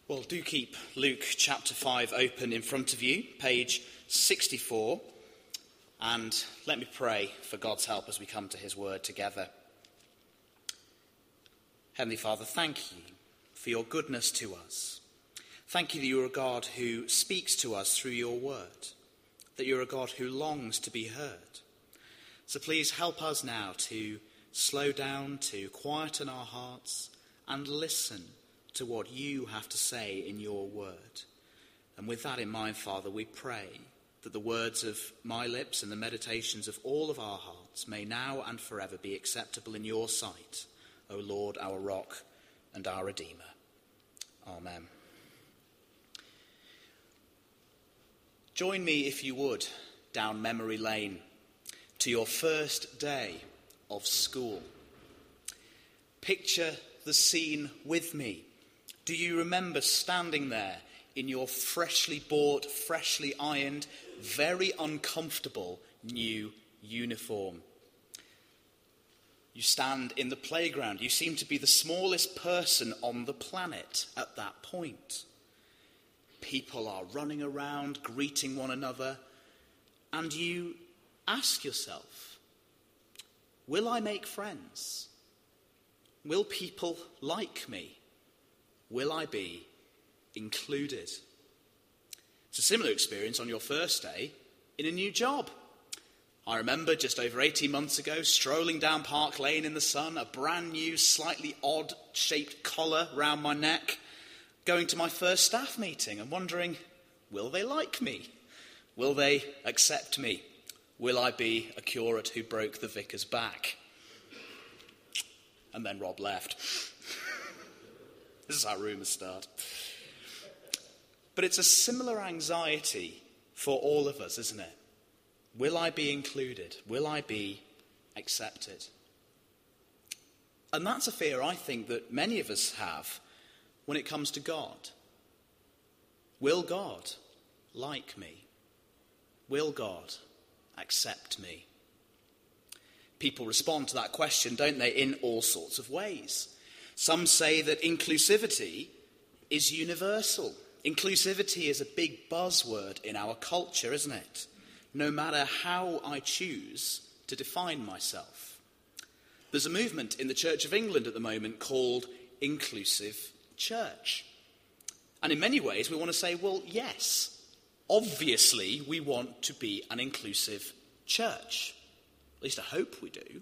Well, do keep Luke chapter 5 open in front of you, page 64, and let me pray for God's help as we come to his word together. Heavenly Father, thank you for your goodness to us. Thank you that you are a God who speaks to us through your word, that you're a God who longs to be heard. So please help us now to slow down, to quieten our hearts and listen to what you have to say in your word. And with that in mind, Father, we pray that the words of my lips and the meditations of all of our hearts may now and forever be acceptable in your sight, O Lord, our rock and our Redeemer. Amen. Join me, if you would, down memory lane to your first day of school. Picture the scene with me. Do you remember standing there in your freshly bought, freshly ironed, very uncomfortable new uniform? You stand in the playground. You seem to be the smallest person on the planet at that point. People are running around, greeting one another, and you ask yourself, will I make friends? Will people like me? Will I be included? It's a similar experience on your first day in a new job. I remember just over 18 months ago, strolling down Park Lane in the sun, a brand new, slightly odd-shaped collar round my neck, going to my first staff meeting and wondering, will they like me? Will they accept me? Will I be a curate who broke the vicar's back? And then Rob left. This is how rumours start. But it's a similar anxiety for all of us, isn't it? Will I be included? Will I be accepted? And that's a fear I think that many of us have when it comes to God. Will God like me? Will God accept me? People respond to that question, don't they, in all sorts of ways. Some say that inclusivity is universal. Inclusivity is a big buzzword in our culture, isn't it? No matter how I choose to define myself. There's a movement in the Church of England at the moment called Inclusive Church. And in many ways we want to say, well, yes, obviously we want to be an inclusive church. At least I hope we do.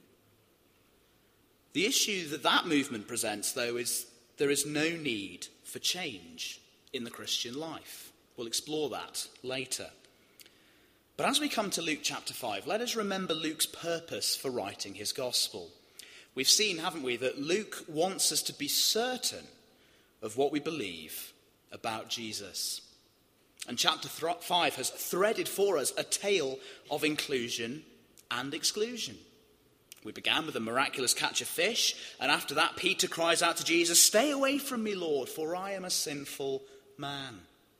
The issue that movement presents, though, is there is no need for change in the Christian life. We'll explore that later. But as we come to Luke chapter 5, let us remember Luke's purpose for writing his gospel. We've seen, haven't we, that Luke wants us to be certain of what we believe about Jesus. And chapter 5 has threaded for us a tale of inclusion and exclusion. We began with a miraculous catch of fish, and after that Peter cries out to Jesus, "Stay away from me, Lord, for I am a sinful man."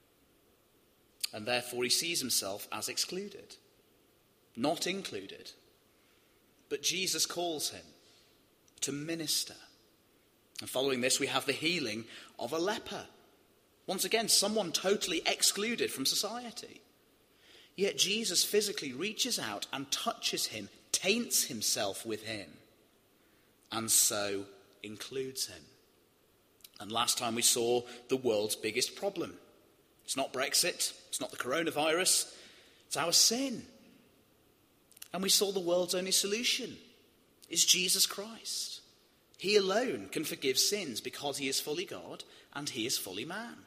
And therefore he sees himself as excluded, not included. But Jesus calls him to minister. And following this we have the healing of a leper. Once again, someone totally excluded from society. Yet Jesus physically reaches out and touches him, taints himself with him, and so includes him. And last time we saw the world's biggest problem. It's not Brexit, it's not the coronavirus, it's our sin. And we saw the world's only solution is Jesus Christ. He alone can forgive sins because he is fully God and he is fully man.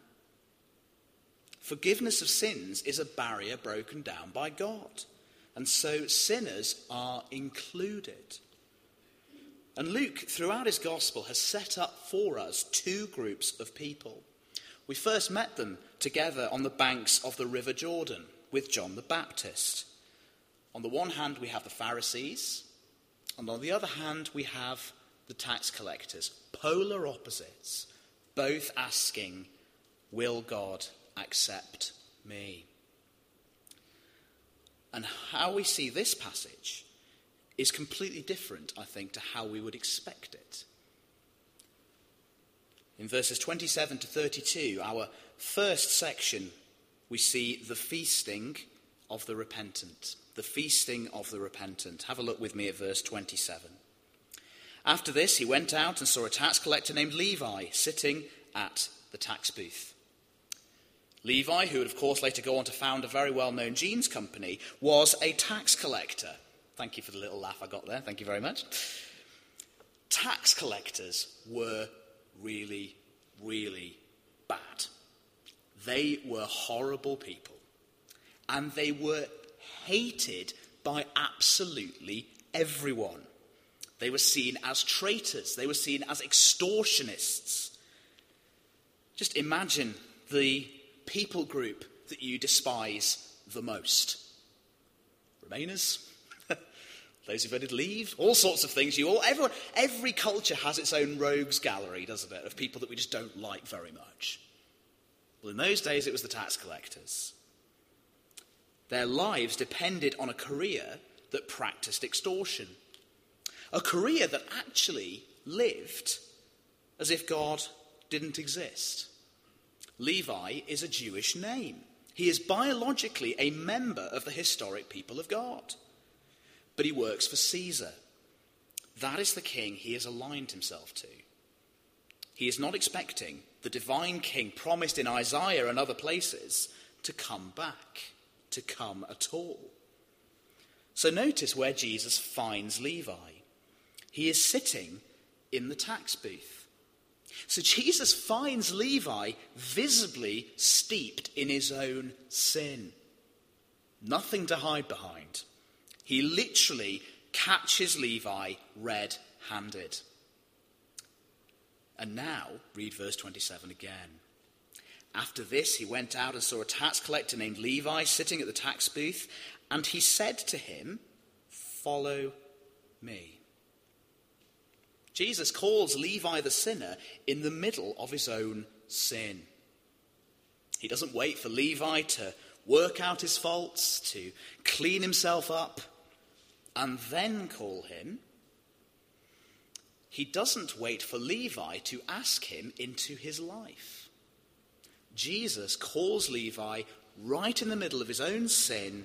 Forgiveness of sins is a barrier broken down by God. And so sinners are included. And Luke, throughout his gospel, has set up for us two groups of people. We first met them together on the banks of the River Jordan with John the Baptist. On the one hand, we have the Pharisees, and on the other hand, we have the tax collectors, polar opposites, both asking, will God accept me? And how we see this passage is completely different, I think, to how we would expect it. In verses 27 to 32, our first section, we see the feasting of the repentant. The feasting of the repentant. Have a look with me at verse 27. After this, he went out and saw a tax collector named Levi sitting at the tax booth. Levi, who would of course later go on to found a very well-known jeans company, was a tax collector. Thank you for the little laugh I got there. Thank you very much. Tax collectors were really, really bad. They were horrible people. And they were hated by absolutely everyone. They were seen as traitors. They were seen as extortionists. Just imagine the people group that you despise the most. Remainers, those who voted leave, all sorts of things. Every culture has its own rogues gallery, doesn't it, of people that we just don't like very much. Well, in those days, it was the tax collectors. Their lives depended on a career that practiced extortion. A career that actually lived as if God didn't exist. Levi is a Jewish name. He is biologically a member of the historic people of God. But he works for Caesar. That is the king he has aligned himself to. He is not expecting the divine king promised in Isaiah and other places to come back, to come at all. So notice where Jesus finds Levi. He is sitting in the tax booth. So Jesus finds Levi visibly steeped in his own sin. Nothing to hide behind. He literally catches Levi red-handed. And now, read verse 27 again. After this, he went out and saw a tax collector named Levi sitting at the tax booth, and he said to him, "Follow me." Jesus calls Levi the sinner in the middle of his own sin. He doesn't wait for Levi to work out his faults, to clean himself up, and then call him. He doesn't wait for Levi to ask him into his life. Jesus calls Levi right in the middle of his own sin,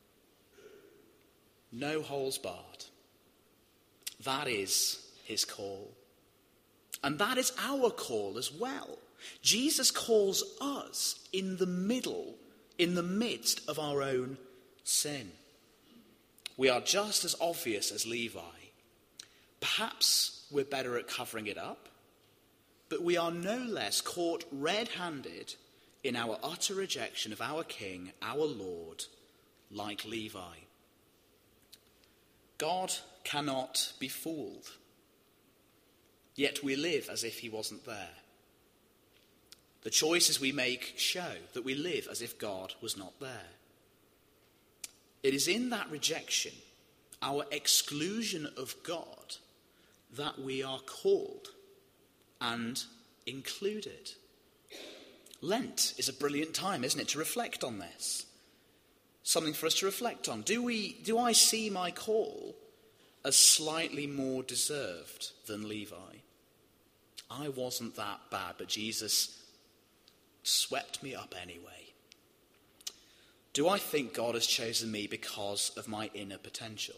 no holes barred. That is his call. And that is our call as well. Jesus calls us in the middle, in the midst of our own sin. We are just as obvious as Levi. Perhaps we're better at covering it up, but we are no less caught red-handed in our utter rejection of our King, our Lord, like Levi. God cannot be fooled. Yet we live as if he wasn't there. The choices we make show that we live as if God was not there. It is in that rejection, our exclusion of God, that we are called and included. Lent is a brilliant time, isn't it, to reflect on this. Something for us to reflect on. Do I see my call as slightly more deserved than Levi? I wasn't that bad, but Jesus swept me up anyway. Do I think God has chosen me because of my inner potential?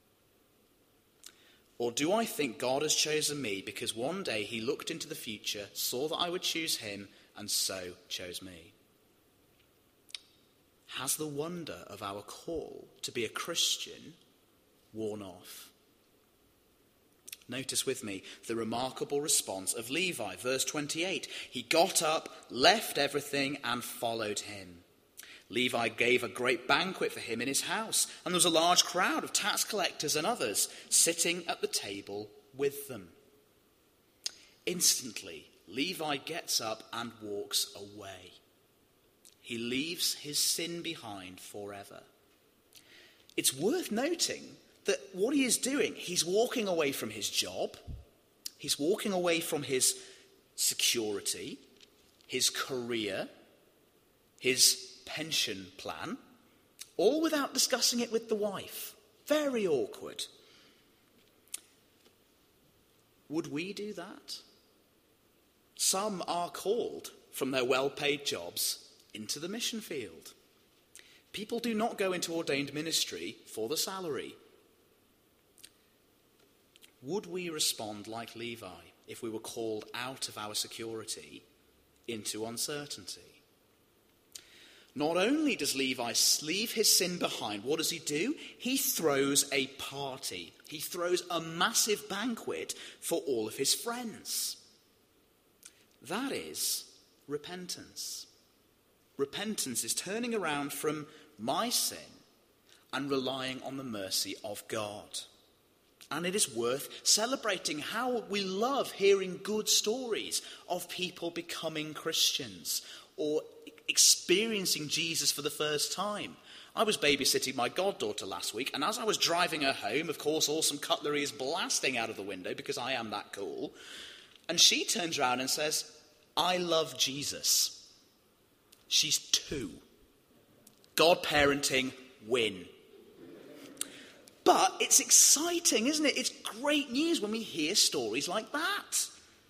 Or do I think God has chosen me because one day he looked into the future, saw that I would choose him, and so chose me? Has the wonder of our call to be a Christian worn off? Notice with me the remarkable response of Levi. Verse 28, he got up, left everything, and followed him. Levi gave a great banquet for him in his house, and there was a large crowd of tax collectors and others sitting at the table with them. Instantly, Levi gets up and walks away. He leaves his sin behind forever. It's worth noting that what he is doing, he's walking away from his job, he's walking away from his security, his career, his pension plan, all without discussing it with the wife. Very awkward. Would we do that? Some are called from their well-paid jobs into the mission field. People do not go into ordained ministry for the salary. Would we respond like Levi if we were called out of our security into uncertainty? Not only does Levi leave his sin behind, what does he do? He throws a party. He throws a massive banquet for all of his friends. That is repentance. Repentance is turning around from my sin and relying on the mercy of God. And it is worth celebrating. How we love hearing good stories of people becoming Christians or experiencing Jesus for the first time. I was babysitting my goddaughter last week, and as I was driving her home, of course, Awesome Cutlery is blasting out of the window because I am that cool. And she turns around and says, "I love Jesus." She's 2. God parenting, win. But it's exciting, isn't it? It's great news when we hear stories like that.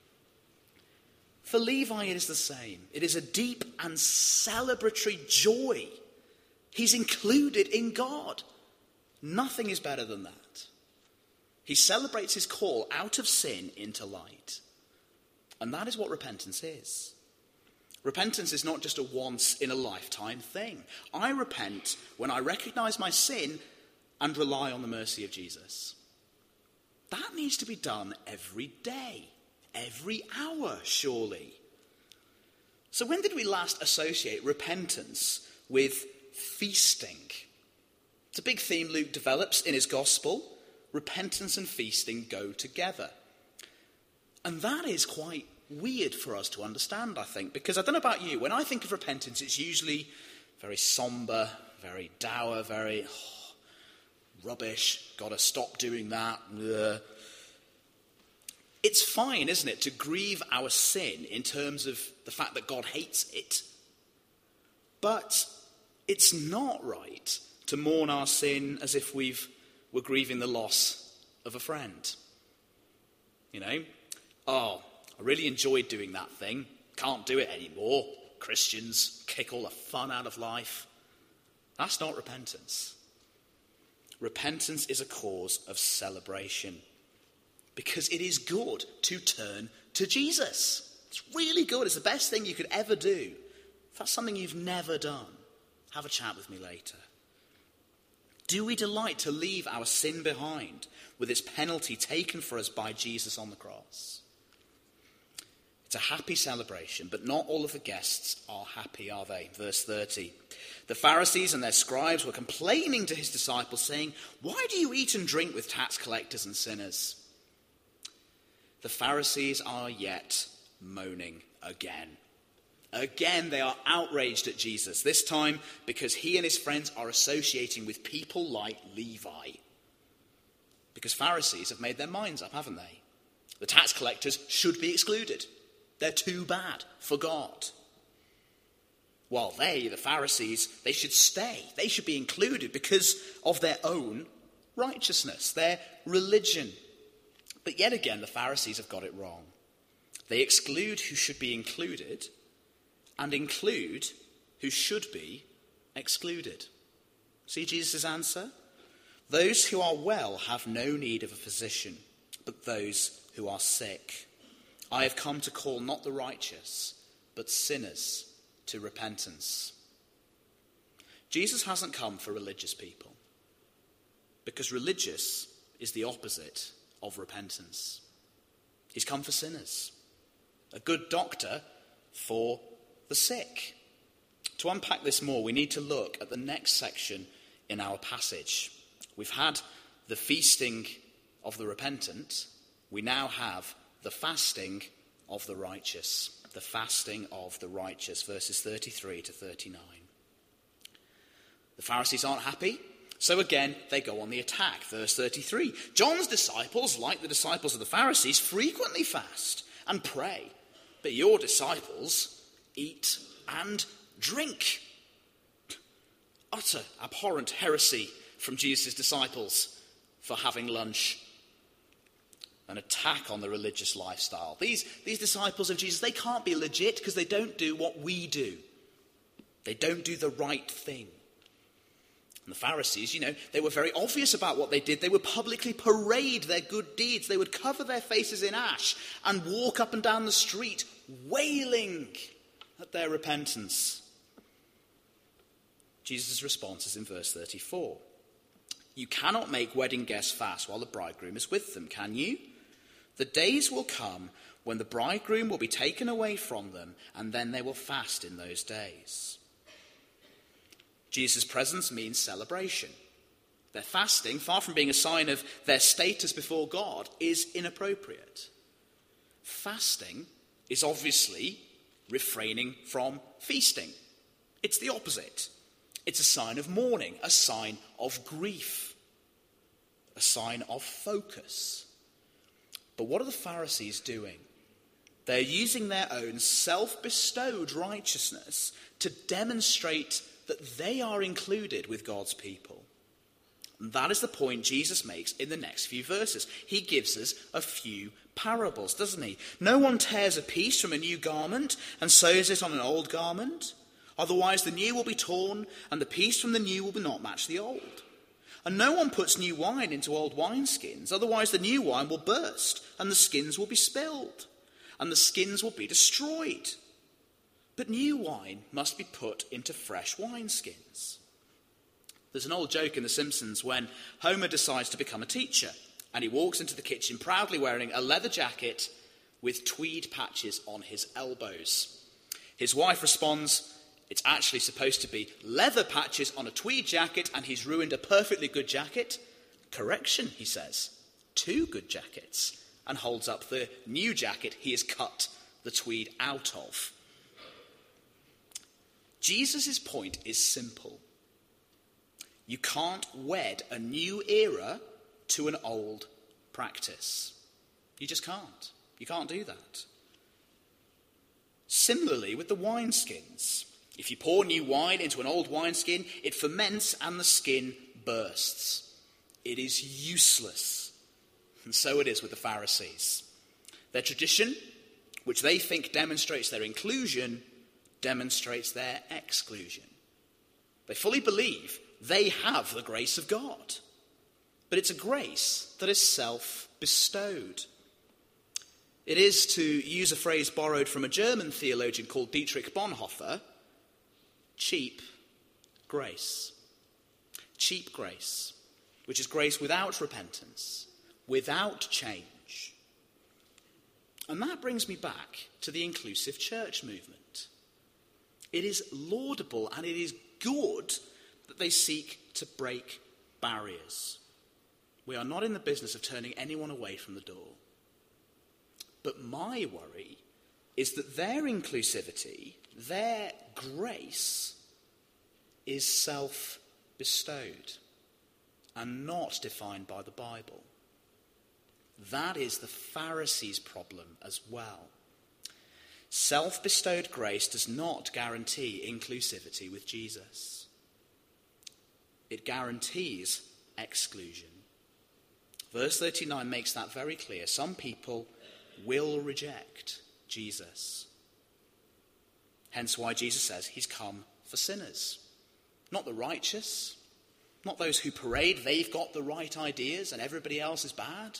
For Levi, it is the same. It is a deep and celebratory joy. He's included in God. Nothing is better than that. He celebrates his call out of sin into light. And that is what repentance is. Repentance is not just a once-in-a-lifetime thing. I repent when I recognize my sin and rely on the mercy of Jesus. That needs to be done every day, every hour, surely. So when did we last associate repentance with feasting? It's a big theme Luke develops in his gospel. Repentance and feasting go together. And that is quite weird for us to understand, I think, because I don't know about you, when I think of repentance, it's usually very somber, very dour, very rubbish, gotta stop doing that. Ugh. It's fine, isn't it, to grieve our sin in terms of the fact that God hates it. But it's not right to mourn our sin as if we're grieving the loss of a friend. You know, I really enjoyed doing that thing. Can't do it anymore. Christians kick all the fun out of life. That's not repentance. Repentance is a cause of celebration because it is good to turn to Jesus. It's really good. It's the best thing you could ever do. If that's something you've never done, have a chat with me later. Do we delight to leave our sin behind with its penalty taken for us by Jesus on the cross? It's a happy celebration, but not all of the guests are happy, are they? Verse 30. The Pharisees and their scribes were complaining to his disciples, saying, "Why do you eat and drink with tax collectors and sinners?" The Pharisees are yet moaning again. Again, they are outraged at Jesus, this time because he and his friends are associating with people like Levi. Because Pharisees have made their minds up, haven't they? The tax collectors should be excluded. They're too bad for God. While the Pharisees, they should stay. They should be included because of their own righteousness, their religion. But yet again, the Pharisees have got it wrong. They exclude who should be included and include who should be excluded. See Jesus' answer? Those who are well have no need of a physician, but those who are sick. I have come to call not the righteous, but sinners to repentance. Jesus hasn't come for religious people, because religious is the opposite of repentance. He's come for sinners, a good doctor for the sick. To unpack this more, we need to look at the next section in our passage. We've had the feasting of the repentant. We now have the fasting of the righteous. The fasting of the righteous, verses 33 to 39. The Pharisees aren't happy, so again they go on the attack. Verse 33. John's disciples, like the disciples of the Pharisees, frequently fast and pray, but your disciples eat and drink. Utter abhorrent heresy from Jesus' disciples for having lunch. an attack on the religious lifestyle. These disciples of Jesus, they can't be legit because they don't do what we do. They don't do the right thing. And the Pharisees, they were very obvious about what they did. They would publicly parade their good deeds. They would cover their faces in ash and walk up and down the street wailing at their repentance. Jesus' response is in verse 34. You cannot make wedding guests fast while the bridegroom is with them, can you? The days will come when the bridegroom will be taken away from them, and then they will fast in those days. Jesus' presence means celebration. Their fasting, far from being a sign of their status before God, is inappropriate. Fasting is obviously refraining from feasting. It's the opposite. It's a sign of mourning, a sign of grief, a sign of focus. But what are the Pharisees doing? They're using their own self-bestowed righteousness to demonstrate that they are included with God's people. And that is the point Jesus makes in the next few verses. He gives us a few parables, doesn't he? No one tears a piece from a new garment and sews it on an old garment. Otherwise the new will be torn, and the piece from the new will not match the old. And no one puts new wine into old wineskins. Otherwise the new wine will burst, and the skins will be spilled, and the skins will be destroyed. But new wine must be put into fresh wineskins. There's an old joke in The Simpsons when Homer decides to become a teacher, and he walks into the kitchen proudly wearing a leather jacket with tweed patches on his elbows. His wife responds, it's actually supposed to be leather patches on a tweed jacket, and he's ruined a perfectly good jacket. Correction, he says, 2 good jackets, and holds up the new jacket he has cut the tweed out of. Jesus' point is simple. You can't wed a new era to an old practice. You just can't. You can't do that. Similarly with the wineskins. If you pour new wine into an old wineskin, it ferments and the skin bursts. It is useless. And so it is with the Pharisees. Their tradition, which they think demonstrates their inclusion, demonstrates their exclusion. They fully believe they have the grace of God. But it's a grace that is self-bestowed. It is, to use a phrase borrowed from a German theologian called Dietrich Bonhoeffer, cheap grace. Cheap grace, which is grace without repentance, without change. And that brings me back to the inclusive church movement. It is laudable and it is good that they seek to break barriers. We are not in the business of turning anyone away from the door. But my worry is that their inclusivity, their grace, is self-bestowed and not defined by the Bible. That is the Pharisees' problem as well. Self-bestowed grace does not guarantee inclusivity with Jesus. It guarantees exclusion. Verse 39 makes that very clear. Some people will reject Jesus. Hence why Jesus says he's come for sinners. Not the righteous, not those who parade they've got the right ideas and everybody else is bad.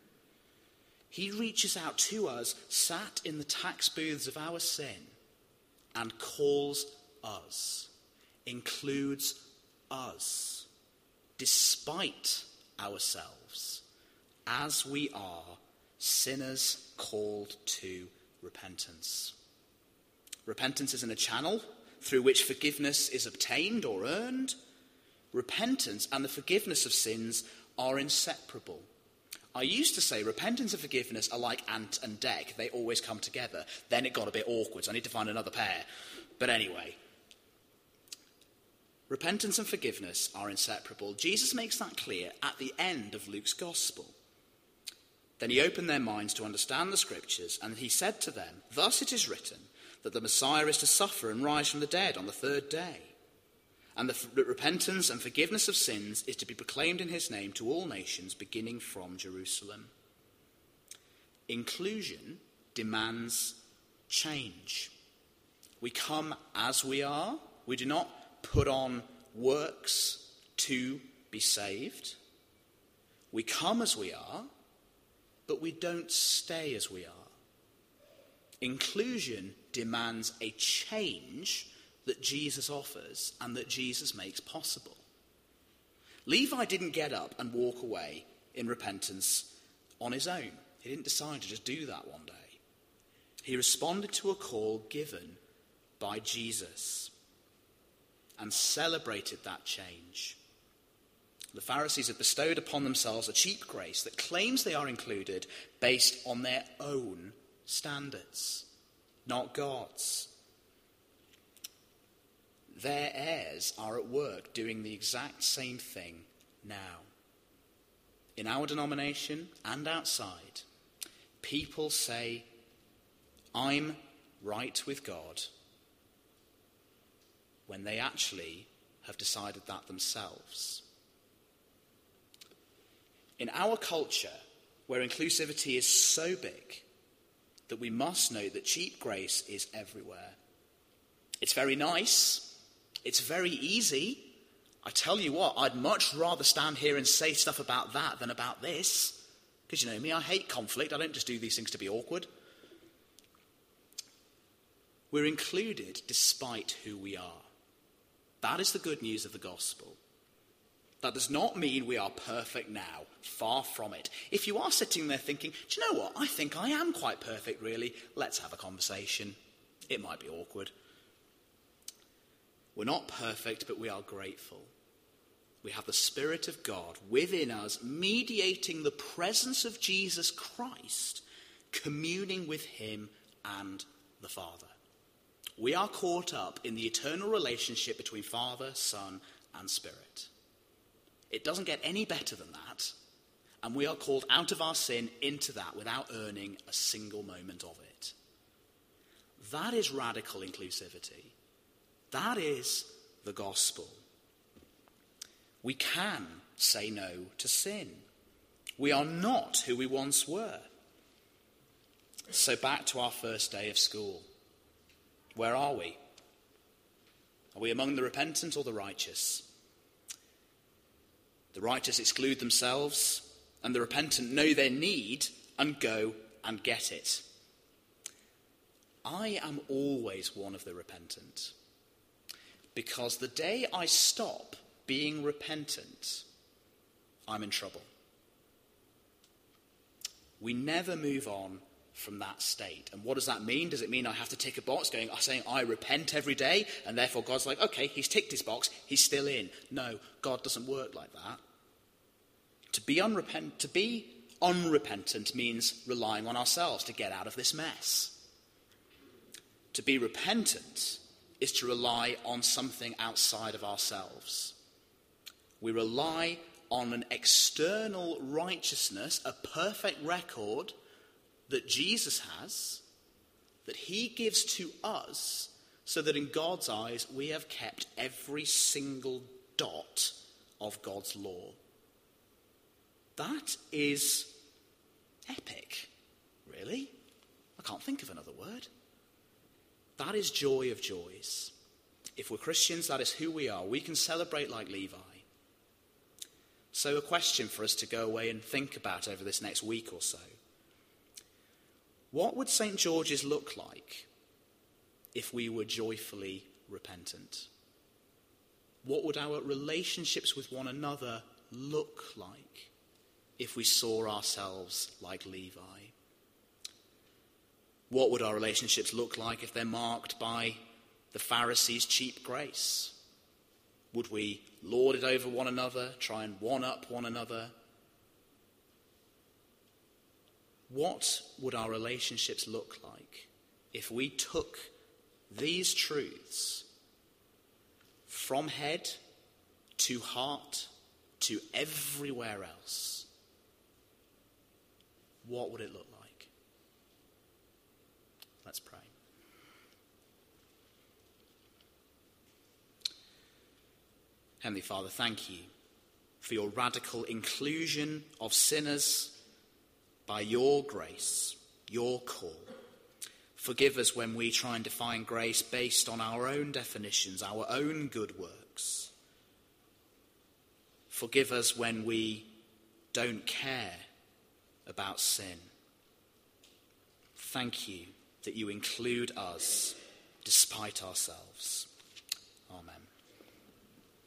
He reaches out to us, sat in the tax booths of our sin, and calls us, includes us, despite ourselves, as we are sinners called to repentance. Repentance isn't a channel through which forgiveness is obtained or earned. Repentance and the forgiveness of sins are inseparable. I used to say repentance and forgiveness are like ant and deck. They always come together. Then it got a bit awkward, so I need to find another pair. But anyway, repentance and forgiveness are inseparable. Jesus makes that clear at the end of Luke's gospel. Then he opened their minds to understand the scriptures, and he said to them, "Thus it is written, that the Messiah is to suffer and rise from the dead on the 3rd day. And the repentance and forgiveness of sins is to be proclaimed in his name to all nations, beginning from Jerusalem." inclusion demands change. We come as we are. We do not put on works to be saved. We come as we are, but we don't stay as we are. Inclusion demands a change that Jesus offers and that Jesus makes possible. Levi didn't get up and walk away in repentance on his own. He didn't decide to just do that one day. He responded to a call given by Jesus and celebrated that change. The Pharisees have bestowed upon themselves a cheap grace that claims they are included based on their own standards, not God's. Their heirs are at work doing the exact same thing now. In our denomination and outside, people say, "I'm right with God," when they actually have decided that themselves. In our culture, where inclusivity is so big that we must know that cheap grace is everywhere. It's very nice. It's very easy. I tell you what, I'd much rather stand here and say stuff about that than about this. Because you know me, I hate conflict. I don't just do these things to be awkward. We're included despite who we are. That is the good news of the gospel. That does not mean we are perfect now. Far from it. If you are sitting there thinking, do you know what? I think I am quite perfect, really. Let's have a conversation. It might be awkward. We're not perfect, but we are grateful. We have the Spirit of God within us, mediating the presence of Jesus Christ, communing with him and the Father. We are caught up in the eternal relationship between Father, Son, and Spirit. It doesn't get any better than that, and we are called out of our sin into that without earning a single moment of it. That is radical inclusivity. That is the gospel. We can say no to sin. We are not who we once were. So back to our first day of school. Where are we? Are we among the repentant or the righteous? The righteous exclude themselves, and the repentant know their need and go and get it. I am always one of the repentant. Because the day I stop being repentant, I'm in trouble. We never move on from that state. And what does that mean? Does it mean I have to tick a box saying I repent every day, and therefore God's like, okay, he's ticked his box, he's still in? No, God doesn't work like that. To be unrepentant means relying on ourselves to get out of this mess. To be repentant is to rely on something outside of ourselves. We rely on an external righteousness, a perfect record that Jesus has, that he gives to us, so that in God's eyes we have kept every single dot of God's law. That is epic, really. I can't think of another word. That is joy of joys. If we're Christians, that is who we are. We can celebrate like Levi. So a question for us to go away and think about over this next week or so. What would St. George's look like if we were joyfully repentant? What would our relationships with one another look like if we saw ourselves like Levi? What would our relationships look like if they're marked by the Pharisees' cheap grace? Would we lord it over one another, try and one-up one another? What would our relationships look like if we took these truths from head to heart to everywhere else? What would it look like? Let's pray. Heavenly Father, thank you for your radical inclusion of sinners by your grace. your call. Forgive us when we try and define grace based on our own definitions, our own good works. Forgive us when we don't care about sin. Thank you that you include us despite ourselves. Amen.